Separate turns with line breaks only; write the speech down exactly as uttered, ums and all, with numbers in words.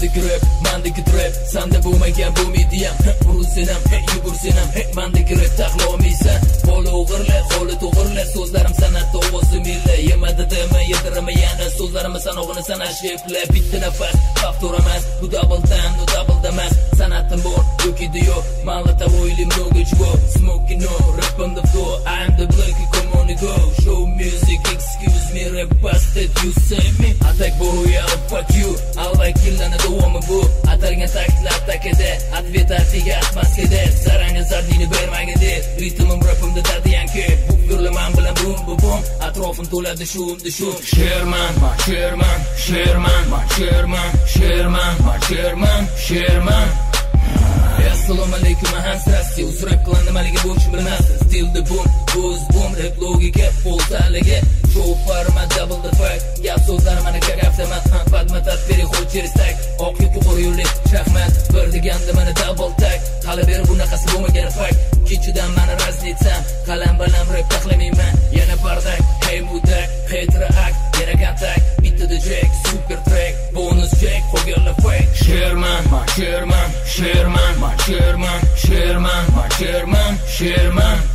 Mandagi rap, mandagi trap, sanda bo'lmagan bu medium. Urulsenam, yugursenam, mandagi rap taxlomaysan. Bola o'g'irla, holi to'g'irla, so'zlarim sanatda ovozi milla. Yemadi dema, yedirama yana so'zlarim sanog'ini sanash repla. Bitta nafas, favtoramas, bu double time, no double damas. Sanatim bor, yo'kidi yo'q, mallata o'ylim ro'g'ich go. Smoking no, rap on the floor, I'm the bloke, come on and go. Show music, excuse me, rap bastard, you say me. Attack boy, I'll fuck you. I'll like killani davomi bu. Atalgan takliflar takada, atvet artiga atmaskada. Zaranga zardini bermagida. Ritmim rapimda dardiyanki. Bu yurlaman bilan bum bum bum. Atrofim to'ladi shumdi shum. Sherman, ma Sherman, Sherman, ma Sherman, Sherman, ma Sherman, Sherman. Assalomu alaykum, hansrasti. Uzrab qilandi maligi bo'lishim bilmasdi. Still the boom, buzz boom, rap logika, poltaliga. Chopar ma double the fact. Gap so'zlar mana kakaftamat, padma tadbiri xo'chiristak. Oq yoki qora yo'llik, shahmat. Bir deganda mana double tag. Qala beri bunaqasi bo'lmagan fakt. Kechidan mana raznitsam, qalam bilan rap taxlamayman. Yana bardak, hey mudak, heteroak, yana kontak. Bitta the jack, super track, bonus jack, qolganlar fake. Sherman, ma Sherman, Sherman, ma Sherman, Sherman, ma Sherman, Sherman.